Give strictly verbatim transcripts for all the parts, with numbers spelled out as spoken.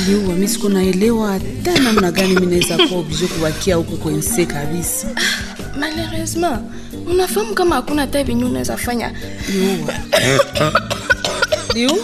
Liu, mimi siko naelewa hata namna gani mimi naweza kuwa obligé kubakia huko kwenye kabisa. Malheureusement, unafahamu kama hakuna hata hivi unaweza fanya. Liu. Liu?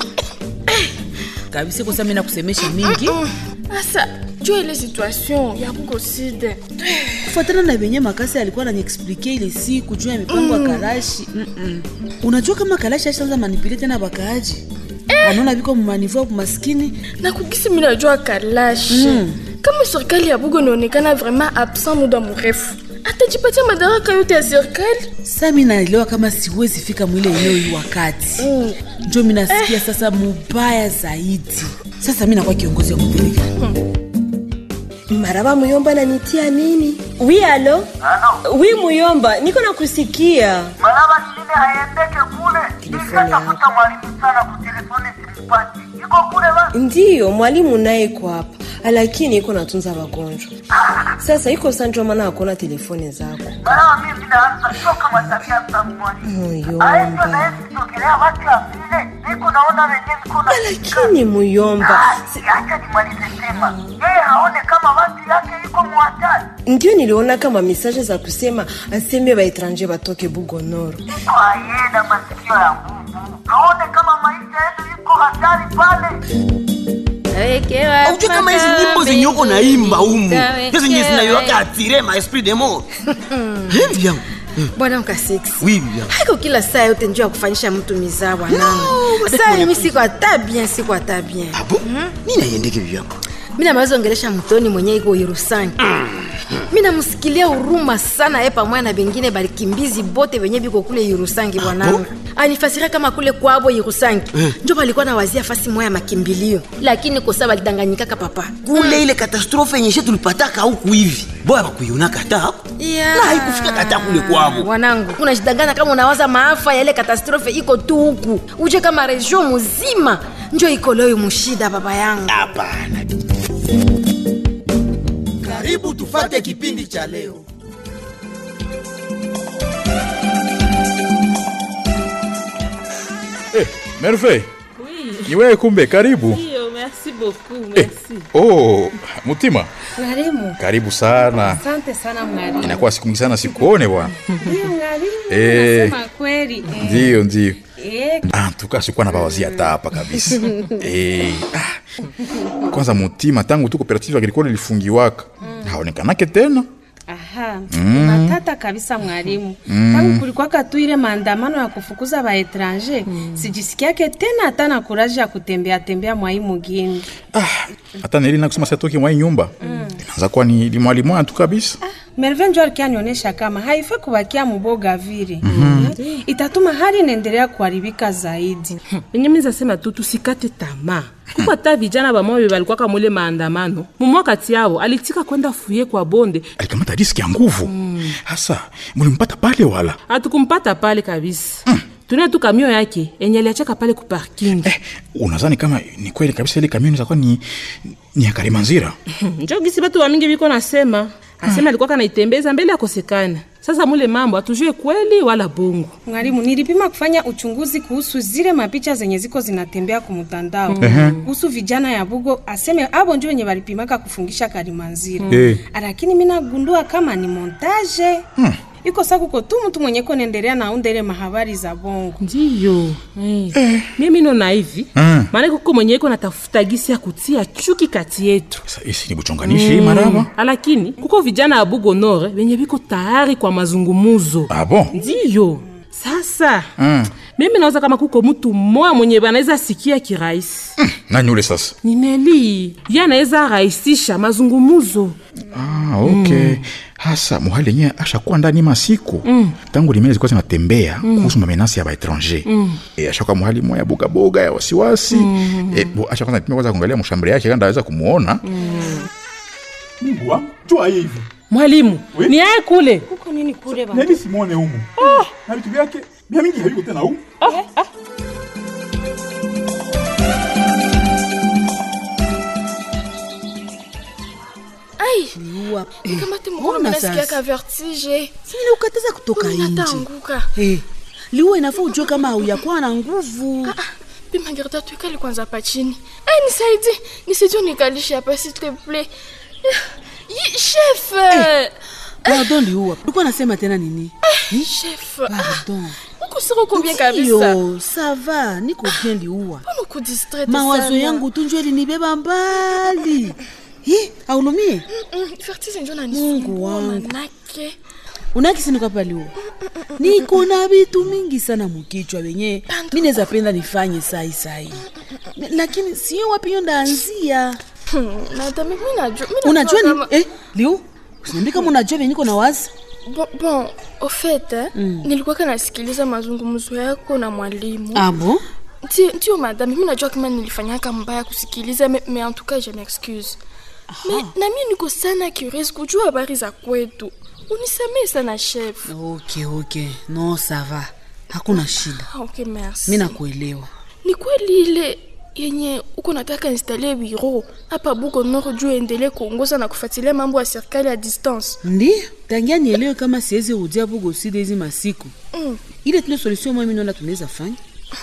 Kabisa kwa sababu mimi nakusemesha mingi. Asa, jua ile situation ya kukoside. Kufuatana na benye makasi alikuwa ananiexpliquer ile siku juu ya mipango ya mm. Kalashi. Mm -mm. Unajua kama Kalashi ashaanza manipulate na bakaaji. Eh. Anaona biko mmanivu kwa maskini na kukisi mimi najua Kalashi. Mm. Kama serikali ya Bugo inaonekana vraiment absent muda mrefu. Atajipatia madaraka yote ya serikali. Sasa mimi naelewa kama siwezi fika mwile eneo hii wakati. Mm. Ndio mimi nasikia eh. Sasa mubaya zaidi. Sasa mimi nakuwa kiongozi wa kupeleka. Hmm. Maraba Muyomba ananitia nini? Oui, allo? Allo? Oui, Muyomba, niko nakusikia. Maraba nini haendeke kule? Nitafuta mwalimu sana kwa telefoni simpati. Iko kule ba? Ndiyo, mwalimu naye iko hapa. Lakini iko natunza wagonjwa. Ah. Sasa iko sanjwa maana hakuna telefoni zako. Maraba mimi ninaanza shoka matabia za mwalimu. Muyomba. Hayo na hivi tokelea watu afile. Niko naona wenyewe niko na. Lakini Muyomba, si acha nimalize sema. Yeye haone kama watu yake iko muhatari. Ndio niliona kama message za kusema aseme ba étranger batoke Bugo Nord. Iko ayena masikio ya Mungu. Haone kama maisha yetu iko hatari pale. Aujo kama hizi nyimbo zenye uko naimba humu. Hizo nyimbo zinayoka atire ma esprit de mort. Hendi yangu. Bwana mkasix. Oui, bien. Haiko kila saa yote njoo kufanyisha mtu mizaa bwanangu. Sasa mimi siko hata bien, siko hata bien. Ah bon? Mimi naendeke vyako. Mimi namaweza ongelesha mtoni mwenye iko Yerusangi. Mimi namsikilia huruma sana yeye pamoja na bengine balikimbizi bote wenye biko kule Yerusangi bwanangu. Anifasiria kama kule kwabo Yerusangi. Njoo balikuwa na wazia fasi moya makimbilio. Lakini kwa sababu alidanganyika kaka papa. Kule ile katastrofe yenye tulipataka huku hivi. Boya bakuiona kata hapo. Yeah. Na haikufika kata kule kwabo. Bwanangu, unajidanganya kama unawaza maafa ya ile katastrofe iko tu huku. Uje kama region mzima njoo iko leo mshida baba yangu. Hapana. Karibu tufate kipindi cha leo. Eh, Merveille. Oui. Ni wewe kumbe, karibu. Ndio, merci beaucoup, merci. Eh, oh, Mutima. Mwalimu. Karibu sana. Asante sana mwalimu. Inakuwa siku nyingi sana sikuone bwana. Ndio mwalimu. Eh. Nasema kweli. Ndio, ndio. Eh. Ah, tuka sikuwa na bawazia hata hapa kabisa. Eh. Ah. Kwanza Mutima tangu tu cooperative agricole ilifungiwaka. Mm. Haonekanake tena. Aha, mm. Matata kabisa mwalimu. Mm. Tangu kulikuwa katu ile maandamano ya kufukuza ba étranger, mm. sijisikiake tena hata na courage ya kutembea tembea mwa hii mugini. Ah, hata nili na kusema sitoki mwa hii nyumba. Mm. Inaanza kuwa ni ni mwalimu tu kabisa. Ah, Merveille ndio alionyesha kama haifai kubakia muboga vile. Mm -hmm. Itatuma hali inaendelea kuharibika zaidi. Yenye mimi nasema tu tusikate tamaa. Kuko hata vijana ba moyo walikuwa kama ile maandamano. Mumo kati yao alitika kwenda fuye kwa bonde. Alikamata riski ya nguvu. Hasa, mm. mlimpata pale wala? Hatukumpata pale kabisa. Mm. Tuna tu kamio yake, enye aliachaka pale ku parking. Eh, unadhani kama ni kweli kabisa ile kamio inaweza kuwa ni ni ya Karimanzira? Njoo gisi watu wa mingi biko nasema. Asema alikuwa kanaitembeza mbele akosekana. Sasa mule mambo atujue kweli wala bongo. Mwalimu, nilipima kufanya uchunguzi kuhusu zile mapicha zenye ziko zinatembea kwa mtandao. Mm -hmm. Kuhusu vijana ya Bugo, aseme abo ndio wenye walipimaka kufungisha Karimanzira. Hey. Lakini mimi nagundua kama ni montage. Hmm. Iko saku kwa tu mtu mwenye kuendelea na undele mahabari za bongo. Ndio. Hey. Eh. Mimi nina hivi. Mm. Maana kuko mwenye iko natafuta gisi ya kutia chuki kati yetu. Sasa hisi ni buchonganishi mm. maraba. Lakini kuko vijana ya Bugo Nord wenye biko tayari kwa mazungumuzo. Ah bon? Ndio. Sasa. Mm. Mimi naweza kama kuko mtu mmoja mwenye banaweza sikia kirahisi. Mm. Nani ule sasa? Ni Neli. Yeye anaweza rahisisha mazungumuzo. Ah, okay. Mm. Hasa muhali yenyewe ashakuwa ndani masiku. Mm. Tangu limele zilikuwa zinatembea mm. kuhusu mamenasi ya ba étranger. Mm. E, ashakuwa muhali moya boga boga ya wasiwasi. Mm. E, bo ashakuwa anapima kwanza kuangalia mshambri yake kanda aweza kumuona. Mm. Mungu wa, toa hivi. Mwalimu, oui? Ni yeye kule. Kuko nini kule bana? Nani Simone humu? Ah, na vitu vyake, bia mingi hayuko tena humu. Ah, ah. Ai, niwa. Kama temu nasikia ka vertige. Sini ukataza kutoka nje. Natanguka. Eh. Liwe inafaa ujue kama hauyakuwa na nguvu. Bi Margarita tuikali kwanza hapa chini. Eh, nisaidie. Nisaidie unikalishe hapa s'il te plaît. Yi, chef. Eh, pardon Liua. Ulikuwa nasema tena nini? Eh, chef. Pardon. Uko siko combien kabisa? Yo, ça va, niko bien Liua. Mbona uko distraite sana? Mawazo yangu tunjwe linibeba mbali. Hi, aulumie? Fertize njoo na nisumbua manake. Unakisi niko hapa Liua. Niko na vitu mingi sana mukichwa wenye. Mimi naweza penda nifanye sai sai. Lakini sio wapi ndaanzia. Na hata mimi najua. Unajua ni eh Liu? Usiniambie kama unajua venye niko na wazi. Bon, bon, au fait, eh, mm. nilikuwa nasikiliza mazungumzo yako na mwalimu. Ah bon? Ndio, ndio madame, mimi najua kama nilifanyaka mbaya kusikiliza, mais, mais en tout cas je m'excuse. Mais na mimi niko sana curieuse kujua habari za kwetu. Unisamee sana chef. Okay, okay. No, ça va. Hakuna shida. Ah, okay, merci. Mimi nakuelewa. Ni kweli ile yenye uko nataka installer bureau hapa Bugo Nord juu endelee kuongoza na kufuatilia mambo ya serikali à distance. Ndio, tangia nielewe kama siwezi rudia Bugo Sud hizi masiku. Mm. Ile tuna solution mimi naona tunaweza fanya.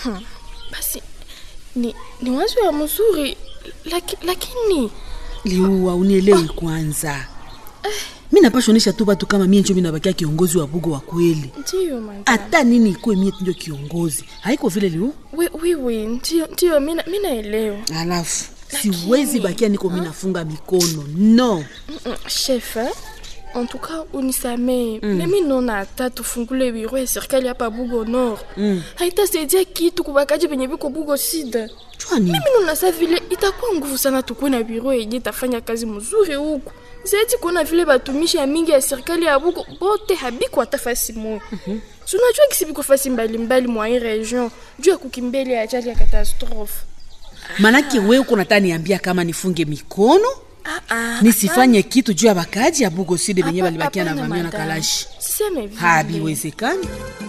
Basi ni ni wazo ya mzuri laki, lakini Liua unielewe kwanza. Mimi napashonisha tu watu kama mimi ndio mimi nabakia kiongozi wa Bugo wa kweli. Ndio man. Hata nini ikuwe mimi ndio kiongozi. Haiko vile Liu? Oui oui oui, ndio ndio mimi mimi naelewa. Alafu siwezi bakia niko mimi nafunga mikono. No. Chef, eh? En tout cas, unisamee. Mm. Mimi nona hata tufungule bureau ya serikali hapa Bugo Nord. Mm. Haitasaidia kitu kubakaji penye biko Bugo Sud. Chwani. Mimi nona sa vile itakuwa nguvu sana tukue na bureau yenye tafanya kazi mzuri huko. Zaidi kuona vile batumishi ya mingi ya serikali ya Bugo bote habiko atafasi moyo. Mhm. Mm Tunajua kisibiko fasi mbali mbali mwa hii region, juu ya kukimbele ajali ya catastrophe. Manake wewe uko nataka niambia kama nifunge mikono? Ah ah. Nisifanye ah, kitu juu ya bakaji ya Bugo Sud benye balibakia na vamia na kalashi. Siseme vile. Habiwezekani.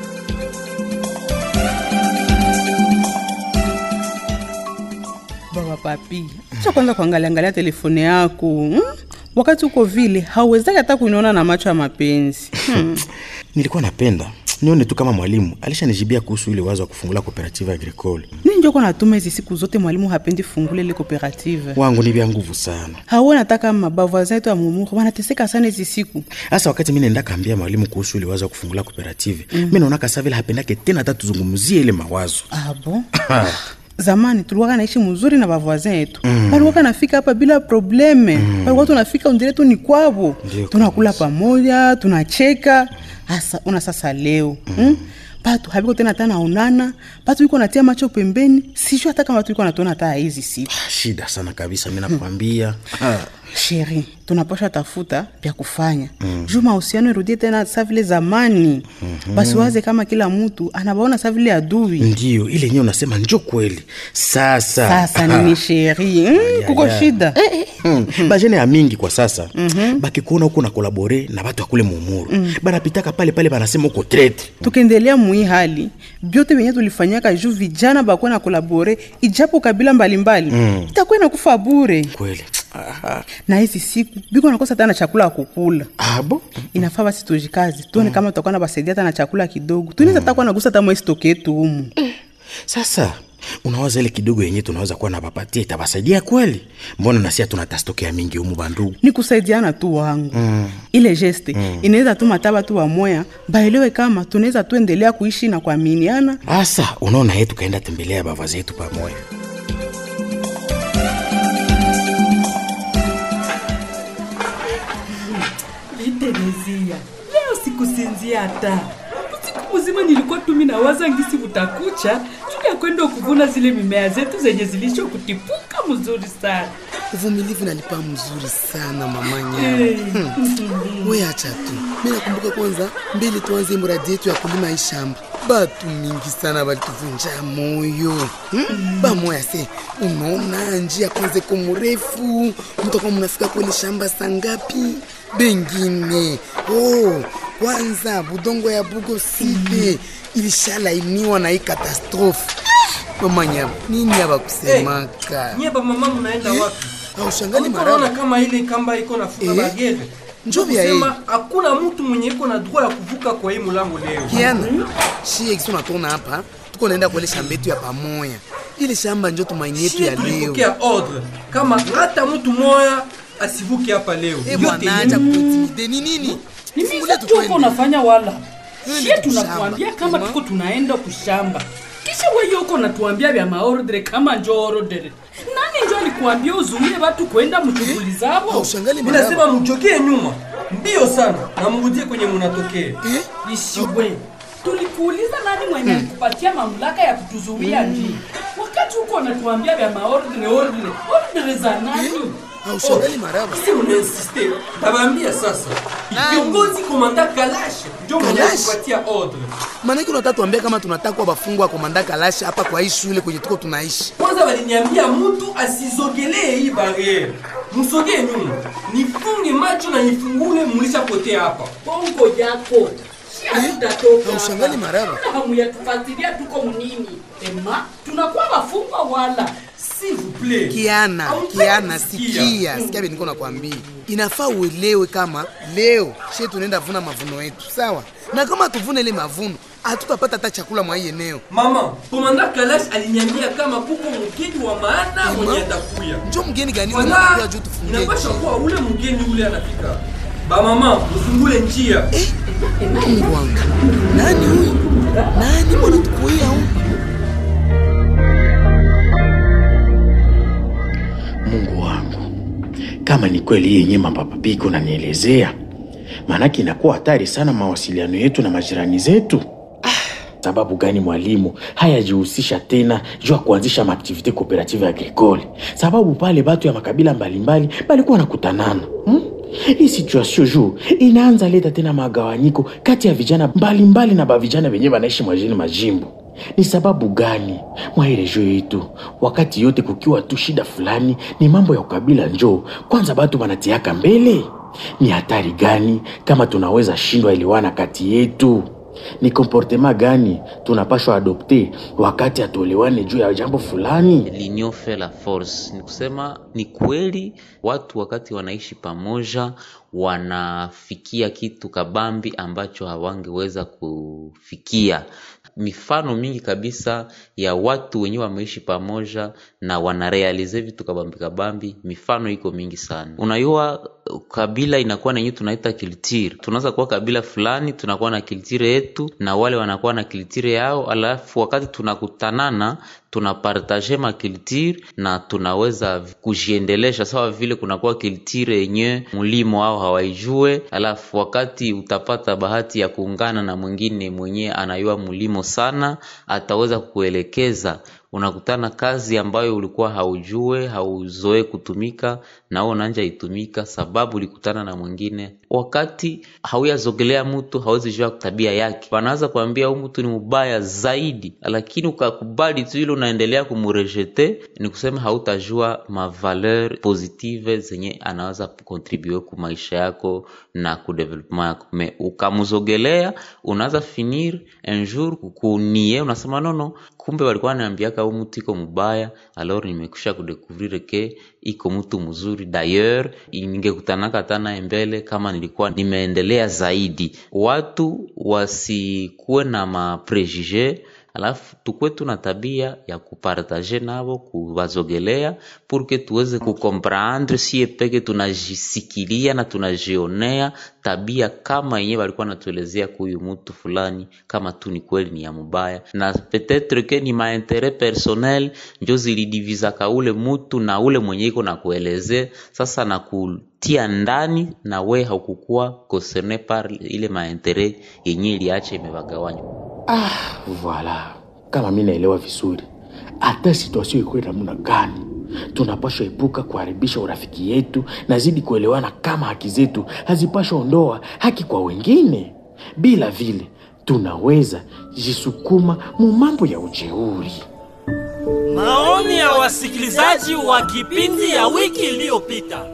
Baba papi, acha kwanza kuangalia angalia telefone yako. Hmm? Wakati uko vile hauwezaki hata kuniona na macho ya mapenzi. Hmm. Nilikuwa napenda nione tu kama mwalimu alishanijibia kuhusu ile wazo wa kufungula cooperative agricole. Mimi ndio kwa natuma hizi siku zote mwalimu hapendi fungule ile cooperative. Wangu ni vya nguvu sana. Haona nataka mabavu zetu ya mumuru wanateseka sana hizi siku. Sasa wakati mimi naenda kaambia mwalimu kuhusu ile wazo wa kufungula cooperative, mm. mimi naona kasa vile hapendake tena hata tuzungumzie ile mawazo. Ah bon? Zamani tulikuwa naishi mzuri na bavoisin yetu. Mm. Walikuwa nafika hapa bila probleme. Mm. Walikuwa tunafika undire tu ni kwao. Tunakula pamoja, tunacheka. Asa una sasa leo. Mm. Mm? Patu habiko tena tena onana, patu yuko natia macho pembeni. Sijui hata kama tu yuko natuona hata hizi siku. Shida sana kabisa mimi nakwambia. Sheri, tunapaswa tafuta vya kufanya. Mm. Juma mahusiano irudie tena sawa vile zamani. Mm-hmm. Basi waze kama kila mtu anabaona sawa vile adui. Ndio, ile yenyewe unasema njoo kweli. Sasa. Sasa nini sheri? Mm, kuko shida. Eh, eh. Mm. Bajene ya mingi kwa sasa. Mm-hmm. Baki kuona huko na kolabore na watu akule mumuru. Mm. Bana pitaka pale pale banasema uko trete. Tukiendelea mui hali, biote wenye tulifanyaka juu vijana bakwa na kolabore ijapo kabila mbalimbali. Mm. Itakuwa inakufa bure. Kweli. Aha. Na hizi siku biko nakosa tena chakula kukula. Abo? Inafaa basi tujikazi. Tuone mm. kama tutakuwa na basaidia tena chakula kidogo. Tunaweza mm. takuwa nagusa tamo stock yetu humu. Mm. Sasa unawaza ile kidogo yenyewe tunaweza kuwa na papatia itabasaidia kweli? Mbona nasia tunatastokea mingi humu bandugu? Ni kusaidiana tu wangu. Mm. Ile geste mm. inaweza tu mataba tu wa moya, baelewe kama tunaweza tuendelea kuishi na kuaminiana. Asa unaona yetu kaenda tembelea baba zetu pamoja. Terezia, leo sikusinzia hata. Usiku mzima nilikuwa tu mimi nawaza ngisi utakucha, tulia kwenda kuvuna zile mimea zetu zenye zilisho kutipuka mzuri sana. Uvumilivu nalipa mzuri sana mamanya. Hey. Hmm. Wewe acha tu. Mimi nakumbuka kwanza mbele tuanze mradi yetu ya kulima hii shamba. Batu mingi sana walituvunja moyo. Hmm? Mm. Ba moya se, unaona njia kwanza kwa mrefu, mtakuwa mnafika kwenye shamba saa ngapi? Bengine. Oh, kwanza budongo ya Bugo Sud mm. ilishalainiwa na hii catastrophe. Mama nyama, nini hapa kusemaka? Hey, nyeba mama mnaenda wapi? Au shangali mara. Unaona kama ile kamba iko nafuka bagere. Njoo ya hii. Sema hakuna mtu mwenye iko na droit ya kuvuka kwa hii mlango leo. Kiana, shi exo natona hapa. tuko naenda kwa ile shamba yetu ya pamoja. Ile shamba ndio tumaini yetu ya leo. Tulipokea ordre kama hata mtu moya asivuke hapa leo. Eh bwana, acha kutimide ni nini? Nifungulie tu tuko unafanya wala. Shie tunakuambia kama tuko tunaenda kushamba. Kisha wewe uko unatuambia vya maordre kama njoo ordre. Nani njoo alikuambia uzuie watu kwenda mshughuli zao? Ushangali mimi nasema mchokee nyuma. Mbio sana na mrudie kwenye mnatokea. Eh? Isiwe. Tulikuuliza nani mwenye hmm. kupatia mamlaka ya kutuzuia njia. Wakati uko unatuambia vya maordre ordre. Ordre za nani? Au shangali maraba. Si unainsiste. Tabaambia sasa. Kiongozi komanda Kalash ndio mwenye kupatia ordre. Maana yake unataka tuambie kama tunataka kwa bafungwa komanda Kalash hapa kwa hii shule kwenye tuko tunaishi. Kwanza waliniambia mtu asizogelee hii barriere. Msogee nyuma. Nifunge macho na nifungule mlishapotea hapa. Bongo yako. Tutatoka. Ushangali maraba. Na hamu ya tufuatilia tuko mnini. Ema, tunakuwa wafungwa wala. S'il vous plaît. Kiana, Kiana sikia. Sikia mimi niko nakwambia. Inafaa uelewe kama leo shetu tunaenda vuna mavuno yetu, sawa? Na kama tuvune ile mavuno, hatutapata hata chakula mwa hii eneo. Mama, komanda Kalash aliniambia kama kuko mgeni wa maana mwenye atakuya. Njoo mgeni gani wewe unakuja juu tufungie? Inapaswa kuwa ule mgeni ule anafika. Ba mama, usungule njia. Eh? Mungu wangu. Nani huyu? Nani mbona tukuia huyu? Mungu wangu. Kama ni kweli yenyewe mapapa piko na nielezea, maanake inakuwa hatari sana mawasiliano yetu na majirani zetu. Ah, sababu gani mwalimu hayajihusisha tena jua kuanzisha maaktivite cooperative agricole? Sababu pale batu ya makabila mbalimbali balikuwa nakutanana. Hmm? Hii situation juu inaanza leta tena magawanyiko kati ya vijana mbalimbali mbali na ba vijana wenyewe wanaishi mwajini majimbo. Ni sababu gani mwa ile juu yetu wakati yote kukiwa tu shida fulani ni mambo ya ukabila njoo kwanza batu wanatiaka mbele? Ni hatari gani kama tunaweza shindwa elewana kati yetu? Ni comportement gani tunapashwa adopte wakati atuelewane juu ya jambo fulani? L'union fait la force. Ni kusema ni kweli watu wakati wanaishi pamoja wanafikia kitu kabambi ambacho hawangeweza kufikia. Mifano mingi kabisa ya watu wenyewe wameishi pamoja na wanarealize vitu kabambi kabambi, mifano iko mingi sana. Unajua kabila inakuwa na yenyewe tunaita culture. Tunaanza kuwa kabila fulani, tunakuwa na culture yetu na wale wanakuwa na culture yao, alafu wakati tunakutanana tunapartage ma culture na tunaweza kujiendelesha sawa vile kunakuwa culture yenyewe mlimo au hawaijue, alafu wakati utapata bahati ya kuungana na mwingine mwenyewe anayua mlimo sana, ataweza kuelekeza. Unakutana kazi ambayo ulikuwa haujue, hauzoe kutumika na unaanza itumika sababu ulikutana na mwingine. Wakati hauyazogelea mtu hawezi jua tabia yake. Wanaanza kuambia huyu mtu ni mbaya zaidi, lakini ukakubali tu ile unaendelea kumurejete, ni kusema hautajua ma valeur positive zenye anaweza kucontribute kwa maisha yako na ku development yako. Me ukamzogelea unaanza finir un jour kukunie unasema nono, kumbe walikuwa wananiambiaka huyu mtu iko mbaya, alors nimekusha kudécouvrir ke iko mtu mzuri. D'ailleurs ningekutanaka tena mbele kama nilikuwa nimeendelea zaidi. Watu wasikuwe na ma préjugés, alafu tukwe tuna tabia ya kupartage nabo, kuwazogelea pour que tuweze kukomprendre si peke tunajisikilia na tunajionea tabia kama yenyewe walikuwa natuelezea kuyu mtu fulani kama tu ni kweli ni ya mbaya, na peut-être que ni ma intérêt personnel ndio zilidiviza ka ule mtu na ule mwenye iko na kuelezea sasa na kutia ndani, na we haukukua concerné par ile ma intérêt yenyewe iliacha imebagawanya. Ah, voilà. Kama mimi naelewa vizuri, hata situation iko namna gani, tunapaswa epuka kuharibisha urafiki yetu na zidi kuelewana kama haki zetu hazipaswa ondoa haki kwa wengine. Bila vile tunaweza jisukuma mu mambo ya ujeuri. Maoni ya wasikilizaji wa kipindi ya wiki iliyopita.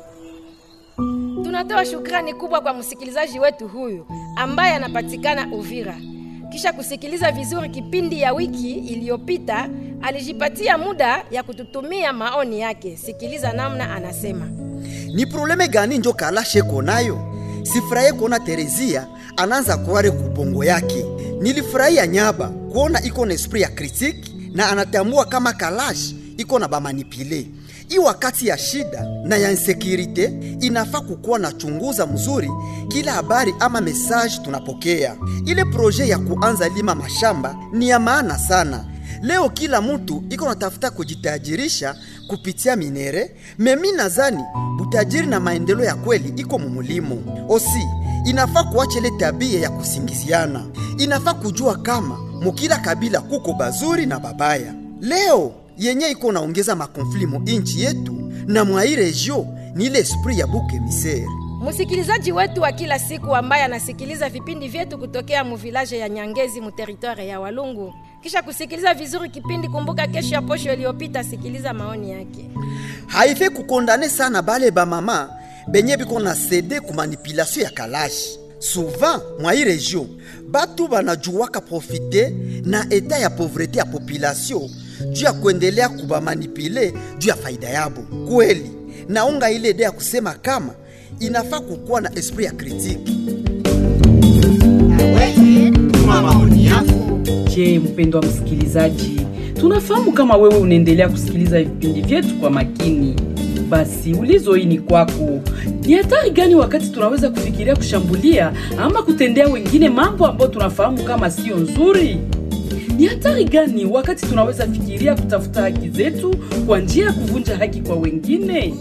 Tunatoa shukrani kubwa kwa msikilizaji wetu huyu ambaye anapatikana Uvira. Kisha kusikiliza vizuri kipindi ya wiki iliyopita, alijipatia muda ya kututumia maoni yake. Sikiliza namna anasema. Ni probleme gani njo Kalashe konayo? Sifurahi kuona Terezia anaanza kuware kubongo yake. Nilifurahia Nyaba kuona iko na esprit ya critique na anatambua kama Kalash iko na bamanipile. I wakati ya shida na ya insecurity inafaa kukuwa na chunguza mzuri kila habari ama message tunapokea. Ile projet ya kuanza lima mashamba ni ya maana sana. Leo kila mtu iko natafuta kujitajirisha kupitia minere, memi nadhani butajiri na maendeleo ya kweli iko mumulimo. Osi, inafaa kuacha ile tabia ya kusingiziana. Inafaa kujua kama mukila kabila kuko bazuri na babaya. Leo yenye iko naongeza makonflimu inchi yetu na mwa hii regio ni ile esprit ya buke misere. Msikilizaji wetu wa kila siku ambaye anasikiliza vipindi vyetu kutokea mu village ya Nyangezi mu territoire ya Walungu, kisha kusikiliza vizuri kipindi, kumbuka kesho ya posho iliyopita, sikiliza maoni yake. Haife kukondane sana bale ba mama benye biko na cede ku manipulation ya Kalash. Souvent mwa hii region batu banajuwaka profiter na eta ya pauvreté ya population juu ya kuendelea kuba manipule juu ya faida yabo. Kweli naunga ile idea kusema kama inafaa kukuwa na esprit ya critique. Je, mpendwa msikilizaji, tunafahamu kama wewe unaendelea kusikiliza vipindi vyetu kwa makini. Basi ulizo hii ni kwako. Ni hatari gani wakati tunaweza kufikiria kushambulia ama kutendea wengine mambo ambayo tunafahamu kama sio nzuri? Ni hatari gani wakati tunaweza fikiria kutafuta haki zetu kwa njia ya kuvunja haki kwa wengine?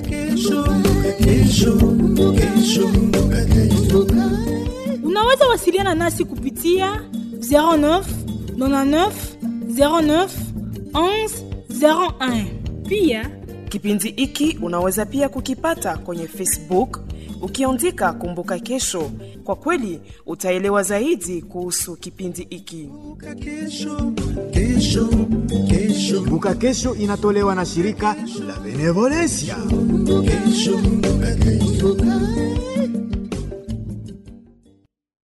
Unaweza wasiliana nasi kupitia zero neuf nonante neuf zero neuf onze zero un. Pia kipindi hiki unaweza pia kukipata kwenye Facebook ukiandika Kumbuka Kesho. Kwa kweli utaelewa zaidi kuhusu kipindi hiki. Kumbuka Kesho inatolewa na shirika la Benevolencia. Kesho,